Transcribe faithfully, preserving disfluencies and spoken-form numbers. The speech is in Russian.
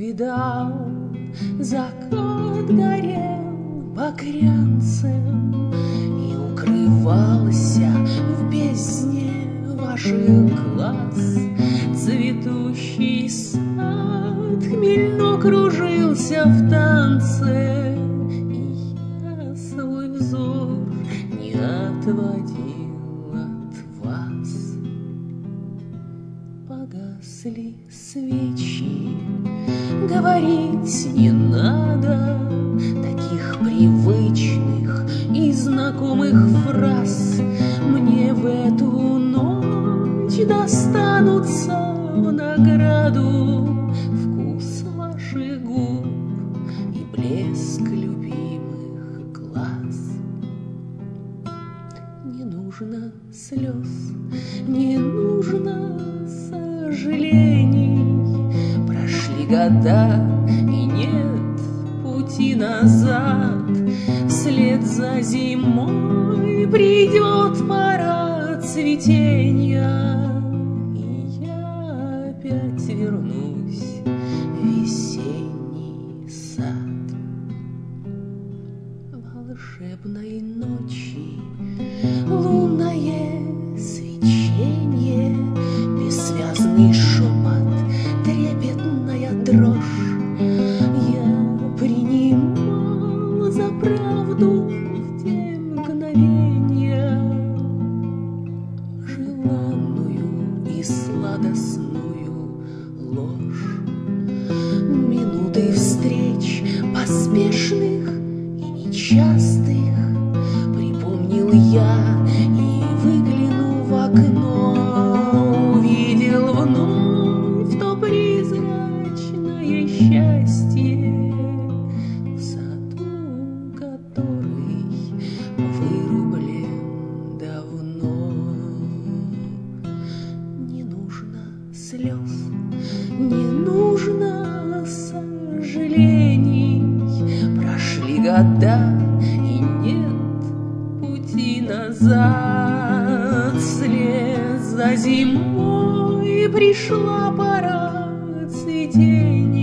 увидал, закат горел багрянцем и укрывался в бездне ваших глаз. Цветущий сад хмельно кружился в танце, и я свой взор не отводил от вас. Погасли свечи, говорить не надо таких привычных и знакомых фраз. Мне в эту ночь достанутся в награду вкус ваших губ и блеск любимых глаз. Не нужно слез, не нужно сожалений. Прошли года, и нет пути назад. Вслед за зимой придет пора цветения, и я опять вернусь в весенний сад. Волшебной ночи лунное свечение, бессвязный шепот, трепетная дрожь. Я принимал за правду в те мгновения желанную и сладостную ложь. Минуты встреч поспешных и нечастых припомнил я, и, выглянув в окно, увидел вновь то призрачное счастье в саду, который вырублен давно. Не нужно слез, не нужно сожалений. Прошли года, и нет пути назад. Вслед за зимой пришла пора цветения,